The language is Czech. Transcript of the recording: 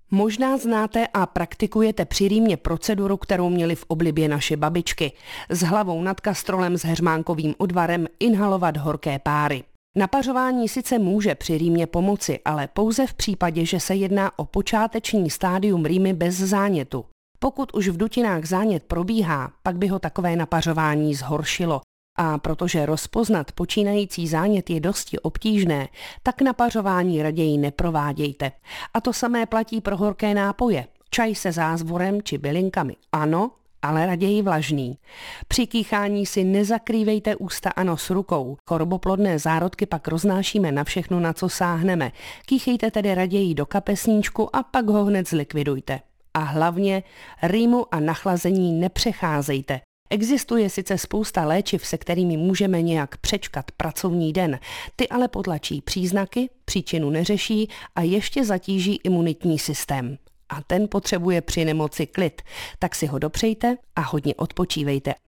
Možná znáte a praktikujete při rýmě proceduru, kterou měly v oblibě naše babičky. S hlavou nad kastrolem s heřmánkovým odvarem inhalovat horké páry. Napařování sice může při rýmě pomoci, ale pouze v případě, že se jedná o počáteční stádium rýmy bez zánětu. Pokud už v dutinách zánět probíhá, pak by ho takové napařování zhoršilo. A protože rozpoznat počínající zánět je dosti obtížné, tak napařování raději neprovádějte. A to samé platí pro horké nápoje. Čaj se zázvorem či bylinkami ano, ale raději vlažný. Při kýchání si nezakrývejte ústa a nos rukou. Choroboplodné zárodky pak roznášíme na všechno, na co sáhneme. Kýchejte tedy raději do kapesníčku a pak ho hned zlikvidujte. A hlavně rýmu a nachlazení nepřecházejte. Existuje sice spousta léčiv, se kterými můžeme nějak přečkat pracovní den, ty ale potlačí příznaky, příčinu neřeší a ještě zatíží imunitní systém. A ten potřebuje při nemoci klid, tak si ho dopřejte a hodně odpočívejte.